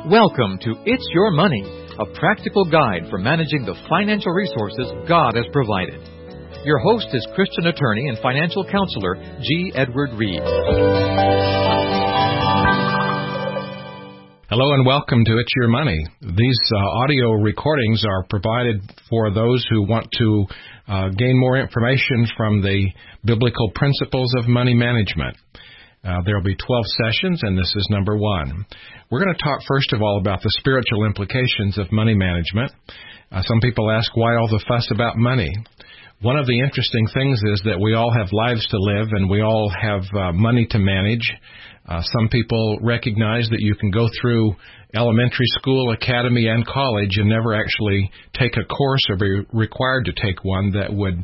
Welcome to It's Your Money, a practical guide for managing the financial resources God has provided. Your host is Christian attorney and financial counselor G. Edward Reed. Hello and welcome to It's Your Money. These audio recordings are provided for those who want to gain more information from the biblical principles of money management. There will be 12 sessions, and this is number 1. We're going to talk first of all about the spiritual implications of money management. Some people ask, why all the fuss about money? One of the interesting things is that we all have lives to live, and we all have money to manage. Some people recognize that you can go through elementary school, academy, and college and never actually take a course or be required to take one that would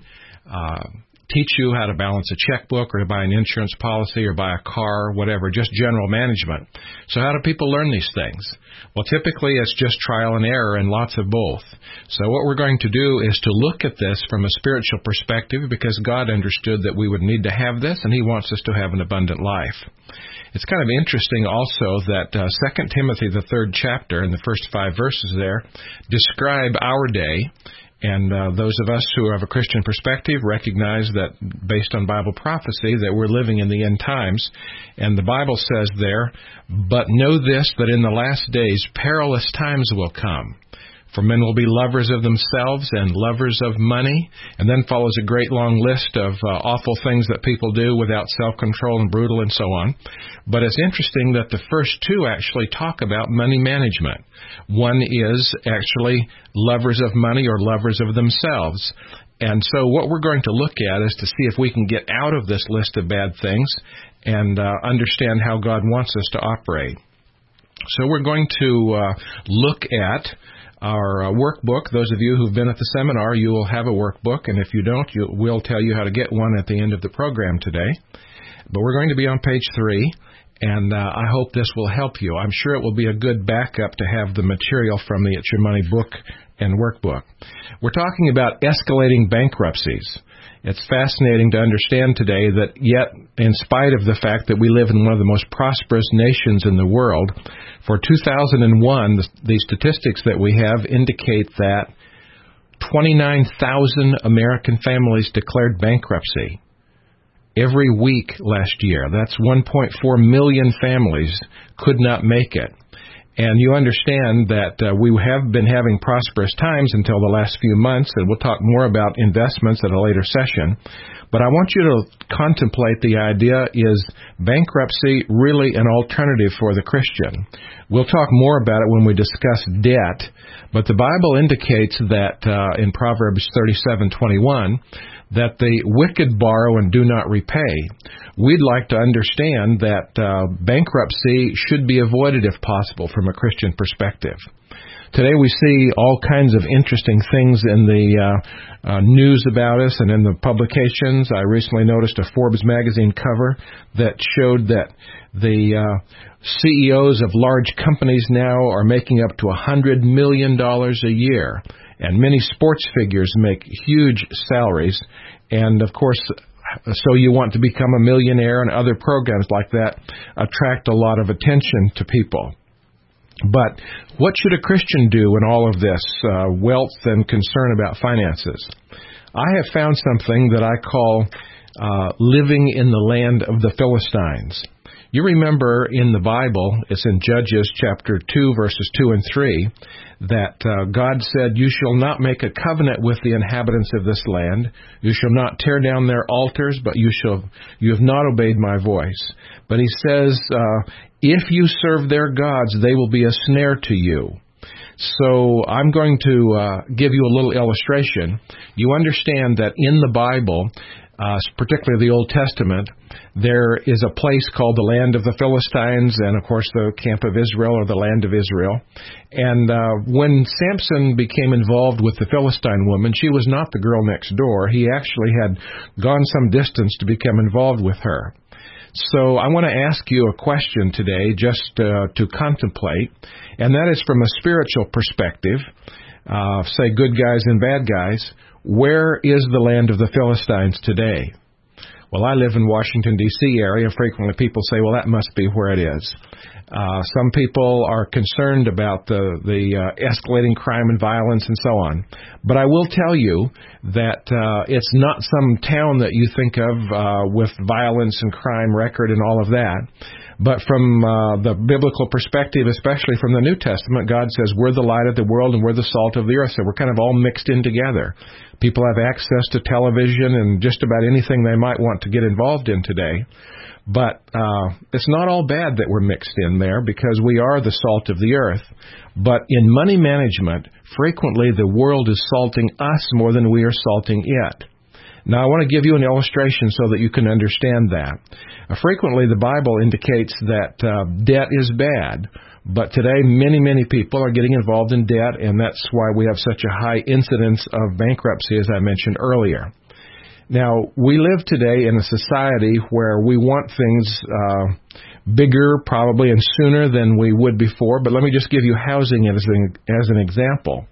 teach you how to balance a checkbook or to buy an insurance policy or buy a car, whatever, just general management. So how do people learn these things? Well, typically it's just trial and error and lots of both. So what we're going to do is to look at this from a spiritual perspective because God understood that we would need to have this and He wants us to have an abundant life. It's kind of interesting also that 2 Timothy, the 3rd chapter, and the first 5 verses there, describe our day. And those of us who have a Christian perspective recognize that, based on Bible prophecy, that we're living in the end times. And the Bible says there, "But know this, that in the last days perilous times will come. For men will be lovers of themselves and lovers of money." And then follows a great long list of awful things that people do without self-control and brutal and so on. But it's interesting that the first 2 actually talk about money management. One is actually lovers of money or lovers of themselves. And so what we're going to look at is to see if we can get out of this list of bad things and understand how God wants us to operate. So we're going to look at our workbook. Those of you who've been at the seminar, you will have a workbook, and if you don't, we'll tell you how to get one at the end of the program today. But we're going to be on page 3, and I hope this will help you. I'm sure it will be a good backup to have the material from the It's Your Money book and workbook. We're talking about escalating bankruptcies. It's fascinating to understand today that yet, in spite of the fact that we live in one of the most prosperous nations in the world, for 2001, the statistics that we have indicate that 29,000 American families declared bankruptcy every week last year. That's 1.4 million families could not make it. And you understand that we have been having prosperous times until the last few months, and we'll talk more about investments at a later session. But I want you to contemplate the idea, is bankruptcy really an alternative for the Christian? We'll talk more about it when we discuss debt, but the Bible indicates that in Proverbs 37:21, that the wicked borrow and do not repay. We'd like to understand that bankruptcy should be avoided if possible from a Christian perspective. Today we see all kinds of interesting things in the news about us and in the publications. I recently noticed a Forbes magazine cover that showed that the CEOs of large companies now are making up to $100 million a year. And many sports figures make huge salaries. And, of course, so you want to become a millionaire, and other programs like that attract a lot of attention to people. But what should a Christian do in all of this wealth and concern about finances? I have found something that I call living in the land of the Philistines. You remember in the Bible, it's in Judges chapter 2, verses 2 and 3, that God said, "You shall not make a covenant with the inhabitants of this land. You shall not tear down their altars, but you have not obeyed my voice." But He says, if you serve their gods, they will be a snare to you. So I'm going to give you a little illustration. You understand that in the Bible, particularly the Old Testament, there is a place called the land of the Philistines and, of course, the camp of Israel or the land of Israel. And when Samson became involved with the Philistine woman, she was not the girl next door. He actually had gone some distance to become involved with her. So I want to ask you a question today just to contemplate, and that is from a spiritual perspective, say good guys and bad guys. Where is the land of the Philistines today? Well, I live in Washington, D.C. area. Frequently people say, well, that must be where it is. Some people are concerned about the escalating crime and violence and so on. But I will tell you that it's not some town that you think of with violence and crime record and all of that. But from the biblical perspective, especially from the New Testament, God says we're the light of the world and we're the salt of the earth. So we're kind of all mixed in together. People have access to television and just about anything they might want to get involved in today. But it's not all bad that we're mixed in there because we are the salt of the earth. But in money management, frequently the world is salting us more than we are salting it. Now, I want to give you an illustration so that you can understand that. Frequently, the Bible indicates that debt is bad. But today, many people are getting involved in debt, and that's why we have such a high incidence of bankruptcy, as I mentioned earlier. Now, we live today in a society where we want things bigger, probably, and sooner than we would before. But let me just give you housing as an example.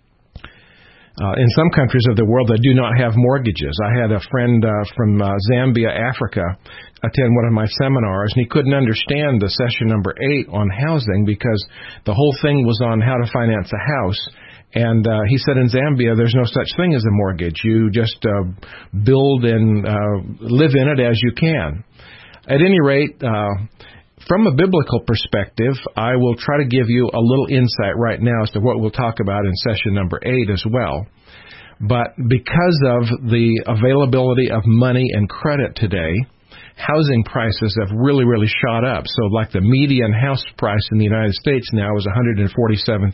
In some countries of the world, they do not have mortgages. I had a friend from Zambia, Africa, attend one of my seminars, and he couldn't understand the session number 8 on housing because the whole thing was on how to finance a house. And he said in Zambia, there's no such thing as a mortgage. You just build and live in it as you can. At any rate, from a biblical perspective, I will try to give you a little insight right now as to what we'll talk about in session number 8 as well. But because of the availability of money and credit today, housing prices have really shot up. So like the median house price in the United States now is $147,000.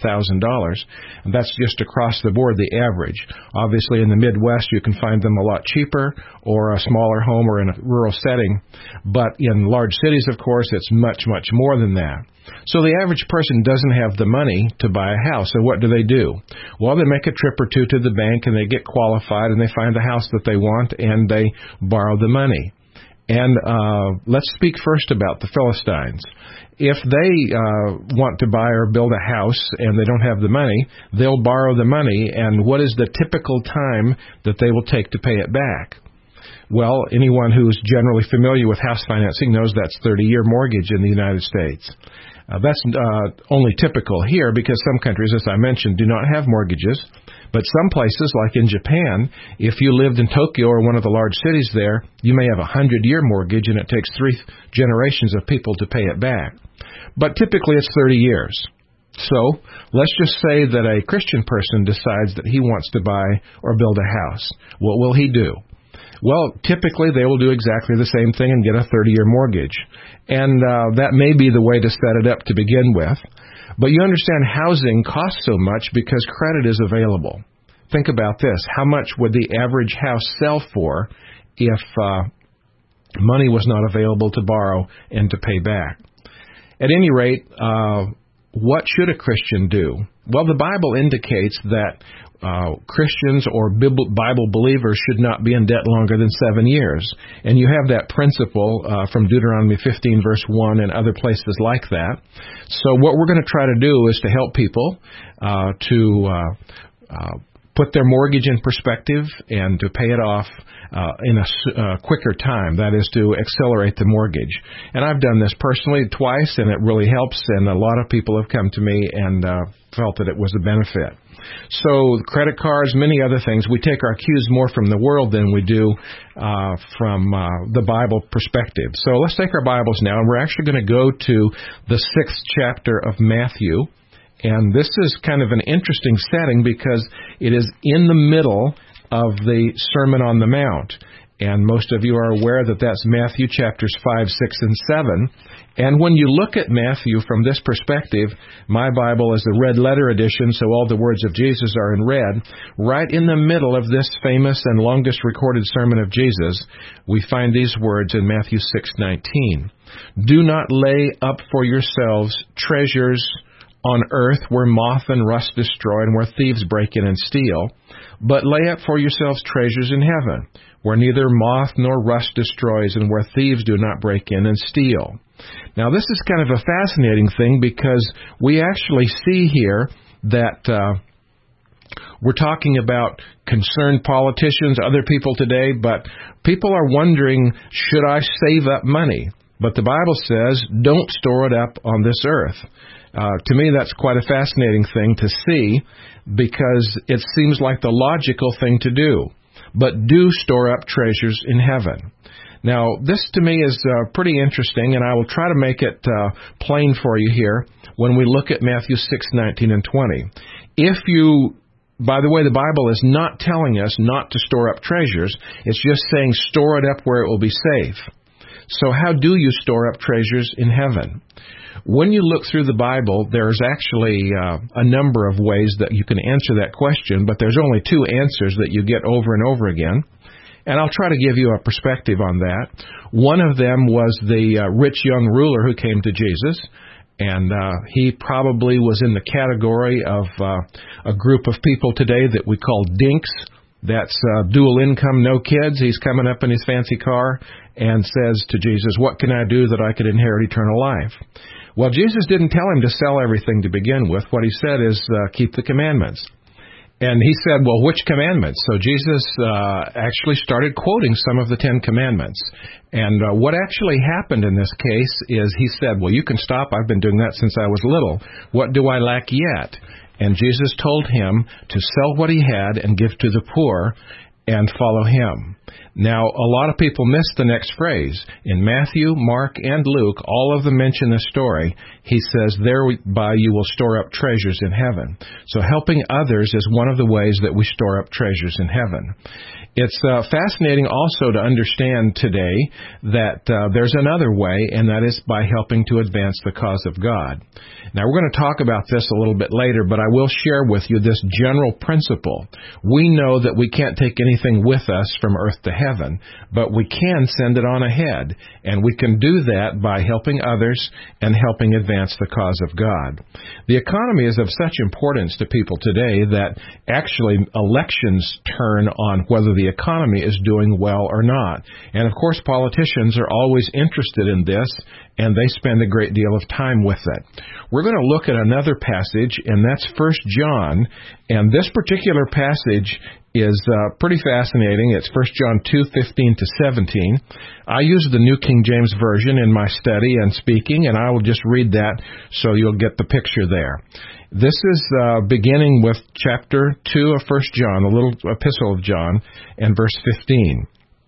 And that's just across the board, the average. Obviously in the Midwest you can find them a lot cheaper or a smaller home or in a rural setting. But in large cities, of course, it's much more than that. So the average person doesn't have the money to buy a house. So what do? Well, they make a trip or two to the bank and they get qualified and they find the house that they want and they borrow the money. And let's speak first about the Philistines. If they want to buy or build a house and they don't have the money, they'll borrow the money. And what is the typical time that they will take to pay it back? Well, anyone who's generally familiar with house financing knows that's 30-year mortgage in the United States. That's only typical here because some countries, as I mentioned, do not have mortgages. But some places, like in Japan, if you lived in Tokyo or one of the large cities there, you may have a 100-year mortgage and it takes 3 generations of people to pay it back. But typically it's 30 years. So let's just say that a Christian person decides that he wants to buy or build a house. What will he do? Well, typically they will do exactly the same thing and get a 30-year mortgage. And that may be the way to set it up to begin with. But you understand housing costs so much because credit is available. Think about this. How much would the average house sell for if money was not available to borrow and to pay back? At any rate, what should a Christian do? Well, the Bible indicates that Christians or Bible believers should not be in debt longer than 7 years. And you have that principle from Deuteronomy 15, verse 1, and other places like that. So what we're going to try to do is to help people to put their mortgage in perspective and to pay it off in a quicker time. That is to accelerate the mortgage. And I've done this personally twice, and it really helps. And a lot of people have come to me and felt that it was a benefit. So credit cards, many other things, we take our cues more from the world than we do from the Bible perspective. So let's take our Bibles now, and we're actually going to go to the 6th chapter of Matthew. And this is kind of an interesting setting because it is in the middle of the Sermon on the Mount. And most of you are aware that that's Matthew chapters 5, 6, and 7. And when you look at Matthew from this perspective, my Bible is the red letter edition, so all the words of Jesus are in red. Right in the middle of this famous and longest recorded sermon of Jesus, we find these words in Matthew 6:19. Do not lay up for yourselves treasures on earth where moth and rust destroy and where thieves break in and steal, but lay up for yourselves treasures in heaven, where neither moth nor rust destroys and where thieves do not break in and steal. Now, this is kind of a fascinating thing because we actually see here that we're talking about concerned politicians, other people today, but people are wondering, should I save up money? But the Bible says, don't store it up on this earth. To me, that's quite a fascinating thing to see, because it seems like the logical thing to do. But do store up treasures in heaven. Now, this to me is pretty interesting, and I will try to make it plain for you here when we look at Matthew 6:19 and 20. By the way, the Bible is not telling us not to store up treasures. It's just saying store it up where it will be safe. So how do you store up treasures in heaven? When you look through the Bible, there's actually a number of ways that you can answer that question, but there's only two answers that you get over and over again. And I'll try to give you a perspective on that. One of them was the rich young ruler who came to Jesus, and he probably was in the category of a group of people today that we call dinks. That's dual income, no kids. He's coming up in his fancy car and says to Jesus, "What can I do that I could inherit eternal life?" Well, Jesus didn't tell him to sell everything to begin with. What he said is, keep the commandments. And he said, well, which commandments? So Jesus actually started quoting some of the 10 Commandments. And what actually happened in this case is he said, well, you can stop. I've been doing that since I was little. What do I lack yet? And Jesus told him to sell what he had and give to the poor and follow him. Now, a lot of people miss the next phrase. In Matthew, Mark, and Luke, all of them mention this story. He says, thereby you will store up treasures in heaven. So helping others is one of the ways that we store up treasures in heaven. It's fascinating also to understand today that there's another way, and that is by helping to advance the cause of God. Now, we're going to talk about this a little bit later, but I will share with you this general principle. We know that we can't take anything with us from earth to heaven, but we can send it on ahead, and we can do that by helping others and helping advance the cause of God. The economy is of such importance to people today that actually elections turn on whether the economy is doing well or not. And of course, politicians are always interested in this, and they spend a great deal of time with it. We're going to look at another passage, and that's 1 John, and this particular passage is pretty fascinating. It's 1 John 2:15 to 17. I use the New King James Version in my study and speaking, and I will just read that so you'll get the picture there. This is beginning with chapter 2 of 1 John, a little epistle of John, and verse 15.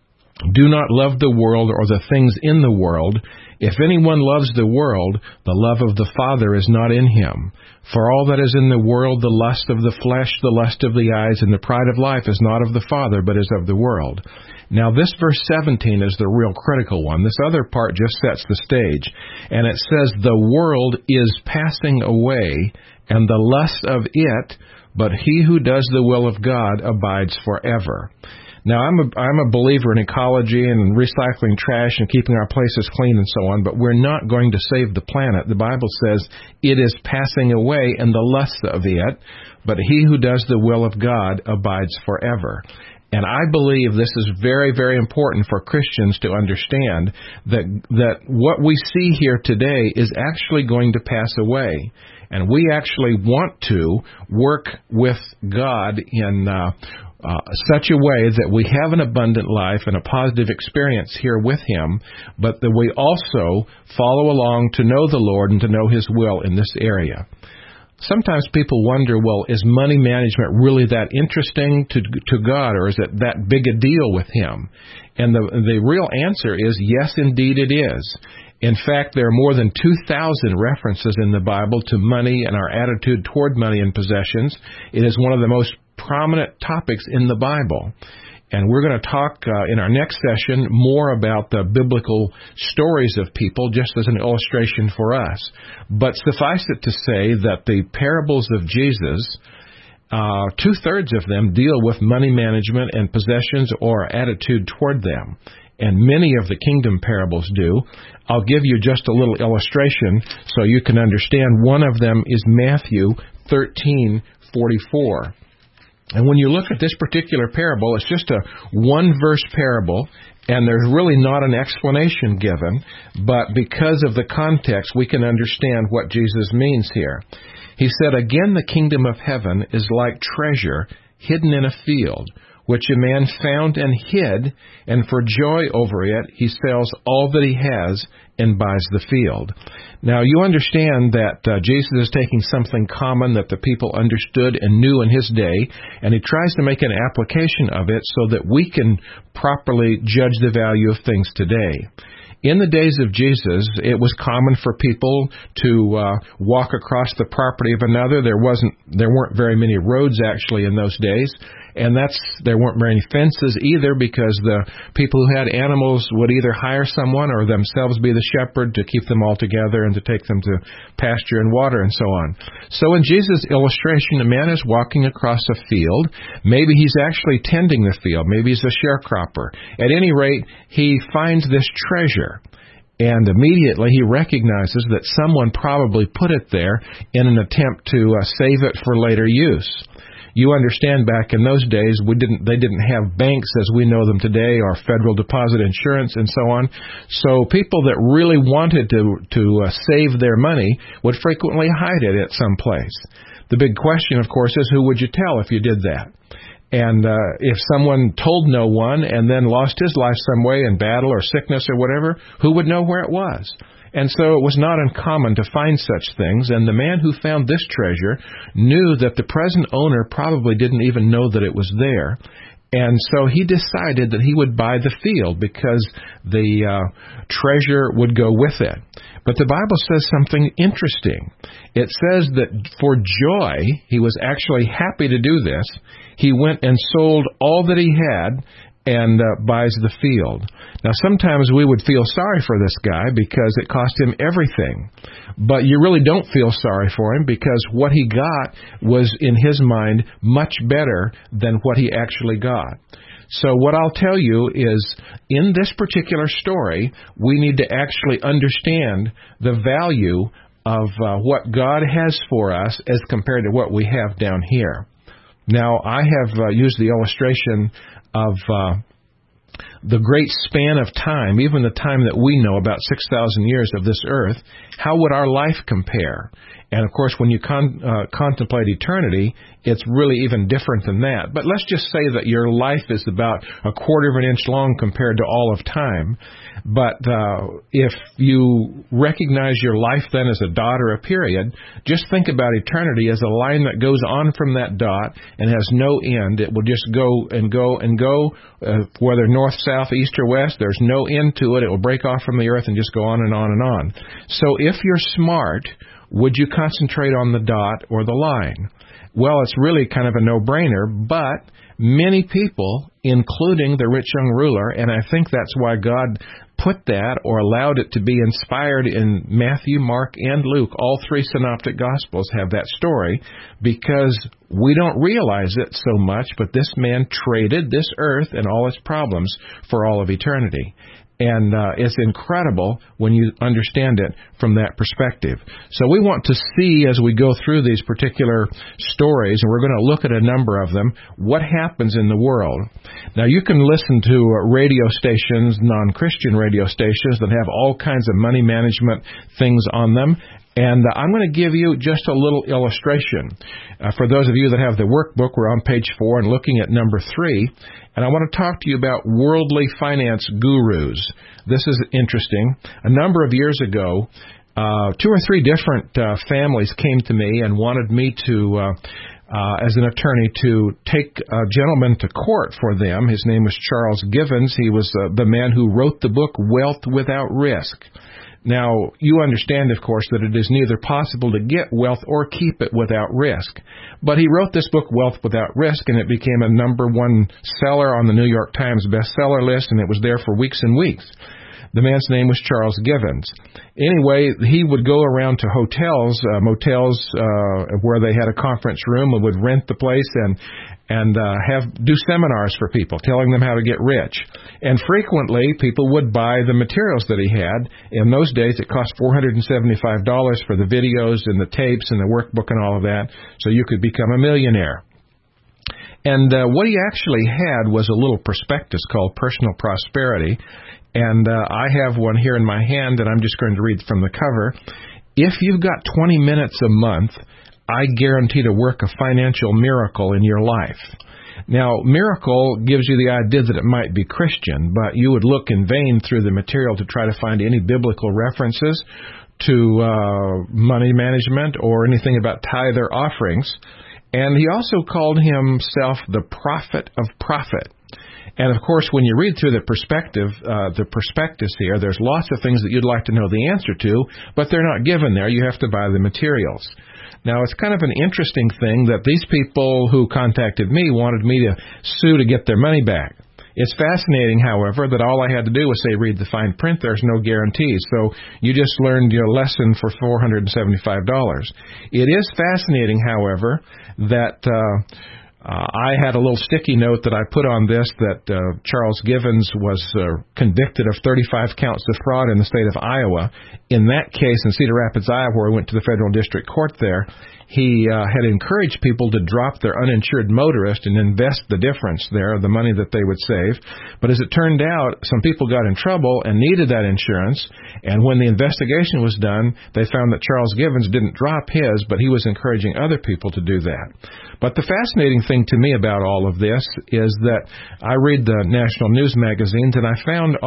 Do not love the world or the things in the world. If anyone loves the world, the love of the Father is not in him. For all that is in the world, the lust of the flesh, the lust of the eyes, and the pride of life is not of the Father, but is of the world. Now, this verse 17 is the real critical one. This other part just sets the stage. And it says, the world is passing away, and the lust of it, but he who does the will of God abides forever. Now, I'm a believer in ecology and recycling trash and keeping our places clean and so on, but we're not going to save the planet. The Bible says it is passing away and the lust of it, but he who does the will of God abides forever. And I believe this is very, very important for Christians to understand that what we see here today is actually going to pass away. And we actually want to work with God in such a way that we have an abundant life and a positive experience here with Him, but that we also follow along to know the Lord and to know His will in this area. Sometimes people wonder, well, is money management really that interesting to God, or is it that big a deal with Him? And the real answer is yes, indeed it is. In fact, there are more than 2,000 references in the Bible to money and our attitude toward money and possessions. It is one of the most prominent topics in the Bible. And we're going to talk in our next session more about the biblical stories of people, just as an illustration for us. But suffice it to say that the parables of Jesus, 2/3 of them deal with money management and possessions or attitude toward them. And many of the kingdom parables do. I'll give you just a little illustration so you can understand. One of them is Matthew 13:44. And when you look at this particular parable, it's just a one-verse parable, and there's really not an explanation given, but because of the context, we can understand what Jesus means here. He said, again, the kingdom of heaven is like treasure hidden in a field, which a man found and hid, and for joy over it he sells all that he has and buys the field. Now, you understand that Jesus is taking something common that the people understood and knew in his day, and he tries to make an application of it so that we can properly judge the value of things today. In the days of Jesus, it was common for people to walk across the property of another. There weren't very many roads actually in those days, and there weren't very fences either, because the people who had animals would either hire someone or themselves be the shepherd to keep them all together and to take them to pasture and water and so on. So in Jesus' illustration, a man is walking across a field. Maybe he's actually tending the field. Maybe he's a sharecropper. At any rate, he finds this treasure. And immediately he recognizes that someone probably put it there in an attempt to save it for later use. You understand, back in those days, they didn't have banks as we know them today, or federal deposit insurance and so on. So people that really wanted to save their money would frequently hide it at some place. The big question, of course, is who would you tell if you did that? And if someone told no one and then lost his life some way in battle or sickness or whatever, who would know where it was? And so it was not uncommon to find such things, and the man who found this treasure knew that the present owner probably didn't even know that it was there. And so he decided that he would buy the field because the treasure would go with it. But the Bible says something interesting. It says that for joy, he was actually happy to do this. He went and sold all that he had and buys the field. Now, sometimes we would feel sorry for this guy because it cost him everything. But you really don't feel sorry for him because what he got was, in his mind, much better than what he actually got. So what I'll tell you is, in this particular story, we need to actually understand the value of what God has for us as compared to what we have down here. Now, I have used the illustration of the great span of time, even the time that we know, about 6,000 years of this earth. How would our life compare? And, of course, when you contemplate eternity, it's really even different than that. But let's just say that your life is about a quarter of an inch long compared to all of time. But if you recognize your life then as a dot or a period, just think about eternity as a line that goes on from that dot and has no end. It will just go and go and go, whether north, south, east, or west. There's no end to it. It will break off from the earth and just go on and on and on. So if you're smart, would you concentrate on the dot or the line? Well, it's really kind of a no-brainer, but many people, including the rich young ruler, and I think that's why God put that or allowed it to be inspired in Matthew, Mark, and Luke. All three synoptic gospels have that story because we don't realize it so much, but this man traded this earth and all its problems for all of eternity. And it's incredible when you understand it from that perspective. So we want to see, as we go through these particular stories, and we're going to look at a number of them, what happens in the world. Now, you can listen to radio stations, non-Christian radio stations, that have all kinds of money management things on them. And I'm going to give you just a little illustration. For those of you that have the workbook, we're on page 4 and looking at number 3. And I want to talk to you about worldly finance gurus. This is interesting. A number of years ago, 2 or 3 different families came to me and wanted me to, as an attorney, to take a gentleman to court for them. His name was Charles Givens. He was the man who wrote the book Wealth Without Risk. Now, you understand, of course, that it is neither possible to get wealth or keep it without risk. But he wrote this book, Wealth Without Risk, and it became a #1 seller on the New York Times bestseller list, and it was there for weeks and weeks. The man's name was Charles Givens. Anyway, he would go around to hotels, motels, where they had a conference room, and would rent the place and do seminars for people, telling them how to get rich. And frequently, people would buy the materials that he had. In those days, it cost $475 for the videos and the tapes and the workbook and all of that, so you could become a millionaire. And what he actually had was a little prospectus called Personal Prosperity. And I have one here in my hand, and I'm just going to read from the cover. If you've got 20 minutes a month, I guarantee to work a financial miracle in your life. Now, Miracle gives you the idea that it might be Christian, but you would look in vain through the material to try to find any biblical references to money management or anything about tithe or offerings. And he also called himself the prophet of profit. And, of course, when you read through the prospectus here, there's lots of things that you'd like to know the answer to, but they're not given there. You have to buy the materials. Now, it's kind of an interesting thing that these people who contacted me wanted me to sue to get their money back. It's fascinating, however, that all I had to do was say, read the fine print. There's no guarantees. So you just learned your lesson for $475. It is fascinating, however, that I had a little sticky note that I put on this that Charles Givens was convicted of 35 counts of fraud in the state of Iowa. In that case, in Cedar Rapids, Iowa, where I went to the federal district court there, he had encouraged people to drop their uninsured motorist and invest the difference there, the money that they would save. But as it turned out, some people got in trouble and needed that insurance, and when the investigation was done, they found that Charles Givens didn't drop his, but he was encouraging other people to do that. But the fascinating thing to me about all of this is that I read the national news magazines, and I found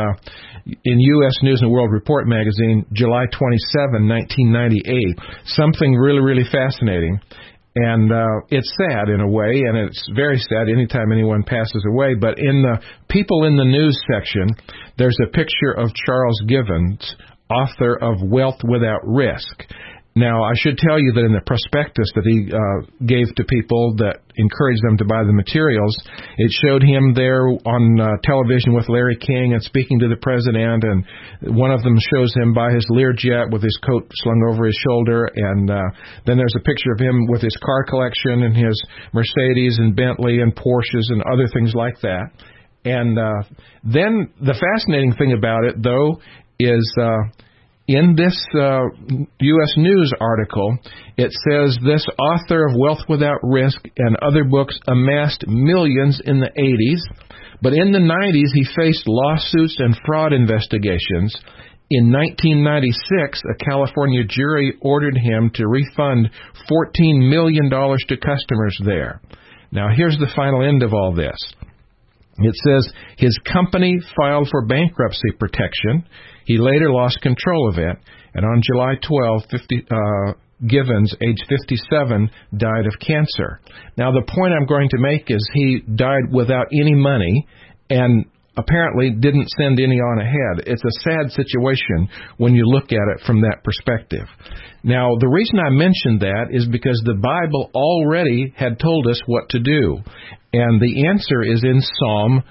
in U.S. News and World Report magazine, July 27, 1998, something really, really fascinating. And it's sad in a way, and it's very sad anytime anyone passes away. But in the People in the News section, there's a picture of Charles Givens, author of Wealth Without Risk. Now, I should tell you that in the prospectus that he gave to people that encouraged them to buy the materials, it showed him there on television with Larry King and speaking to the president, and one of them shows him by his Learjet with his coat slung over his shoulder, and then there's a picture of him with his car collection and his Mercedes and Bentley and Porsches and other things like that. And then the fascinating thing about it, though, is in this U.S. News article, it says this author of Wealth Without Risk and other books amassed millions in the 80s, but in the 90s he faced lawsuits and fraud investigations. In 1996, a California jury ordered him to refund $14 million to customers there. Now, here's the final end of all this. It says his company filed for bankruptcy protection. He later lost control of it, and on July 12, Givens, age 57, died of cancer. Now, the point I'm going to make is he died without any money and apparently didn't send any on ahead. It's a sad situation when you look at it from that perspective. Now, the reason I mentioned that is because the Bible already had told us what to do, and the answer is in Psalm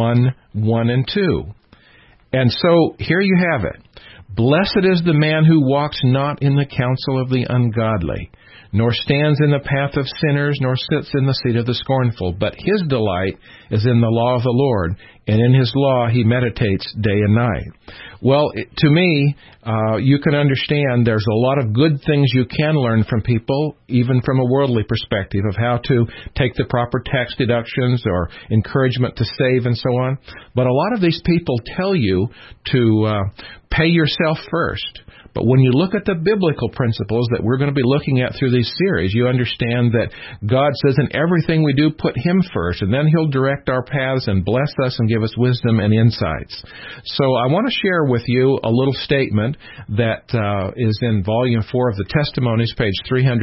1:1 and 2. And so here you have it. Blessed is the man who walks not in the counsel of the ungodly, nor stands in the path of sinners, nor sits in the seat of the scornful. But his delight is in the law of the Lord, and in his law he meditates day and night. Well, to me, you can understand there's a lot of good things you can learn from people, even from a worldly perspective, of how to take the proper tax deductions or encouragement to save and so on. But a lot of these people tell you to pay yourself first. But when you look at the biblical principles that we're going to be looking at through this series, you understand that God says in everything we do, put Him first, and then He'll direct our paths and bless us and give us wisdom and insights. So I want to share with you a little statement that is in Volume 4 of the Testimonies, page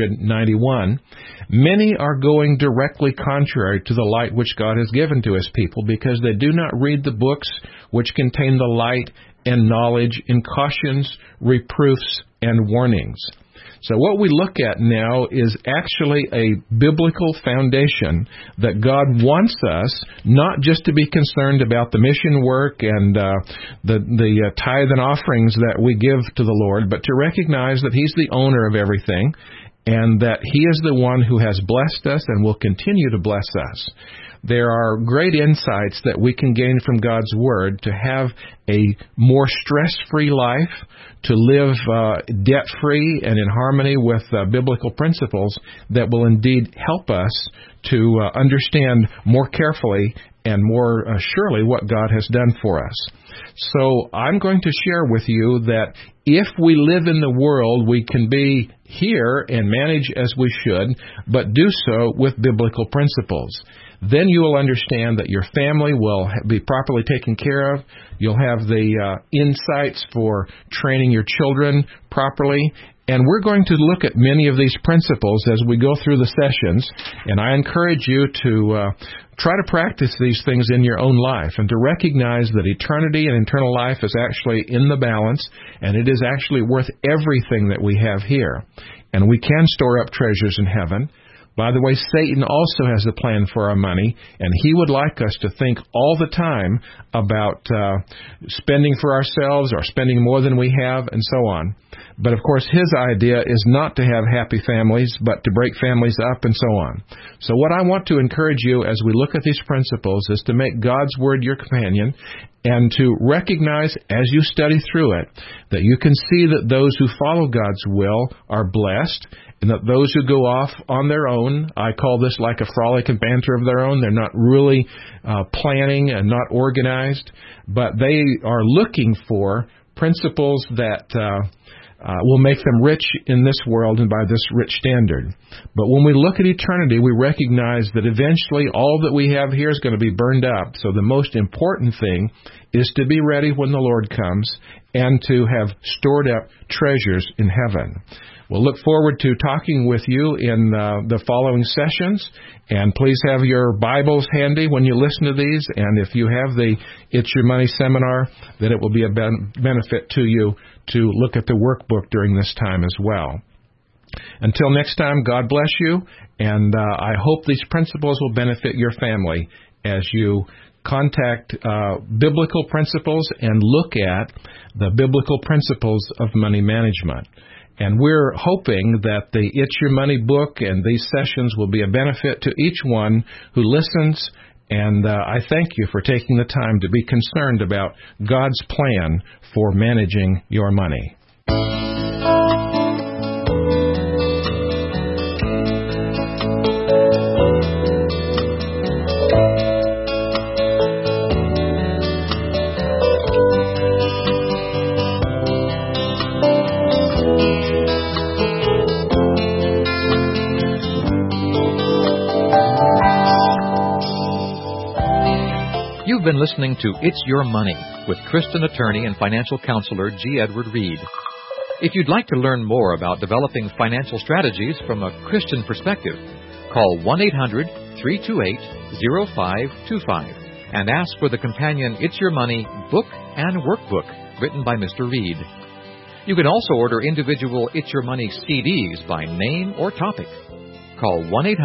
391. Many are going directly contrary to the light which God has given to His people because they do not read the books which contain the light and knowledge in cautions, reproofs, and warnings. So what we look at now is actually a biblical foundation that God wants us not just to be concerned about the mission work and the tithe and offerings that we give to the Lord, but to recognize that He's the owner of everything and that He is the one who has blessed us and will continue to bless us. There are great insights that we can gain from God's Word to have a more stress-free life, to live debt-free and in harmony with biblical principles that will indeed help us to understand more carefully and more surely what God has done for us. So I'm going to share with you that if we live in the world, we can be here and manage as we should, but do so with biblical principles. then you will understand that your family will be properly taken care of. You'll have the insights for training your children properly. And we're going to look at many of these principles as we go through the sessions. And I encourage you to try to practice these things in your own life and to recognize that eternity and eternal life is actually in the balance, and it is actually worth everything that we have here. And we can store up treasures in heaven. By the way, Satan also has a plan for our money, and he would like us to think all the time about spending for ourselves or spending more than we have and so on. But, of course, his idea is not to have happy families, but to break families up and so on. So what I want to encourage you as we look at these principles is to make God's Word your companion and to recognize as you study through it that you can see that those who follow God's will are blessed, and that those who go off on their own, I call this like a frolic and banter of their own. They're not really planning and not organized, but they are looking for principles that will make them rich in this world and by this rich standard. But when we look at eternity, we recognize that eventually all that we have here is going to be burned up. So the most important thing is to be ready when the Lord comes and to have stored up treasures in heaven. We'll look forward to talking with you in the following sessions, and please have your Bibles handy when you listen to these, and if you have the It's Your Money seminar, then it will be a benefit to you to look at the workbook during this time as well. Until next time, God bless you, and I hope these principles will benefit your family as you contact biblical principles and look at the biblical principles of money management. And we're hoping that the It's Your Money book and these sessions will be a benefit to each one who listens. And I thank you for taking the time to be concerned about God's plan for managing your money. You've been listening to It's Your Money with Christian attorney and financial counselor G. Edward Reed. If you'd like to learn more about developing financial strategies from a Christian perspective, call 1-800-328-0525 and ask for the companion It's Your Money book and workbook written by Mr. Reed. You can also order individual It's Your Money CDs by name or topic. Call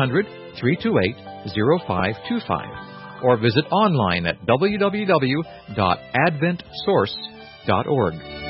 1-800-328-0525. or visit online at www.adventsource.org.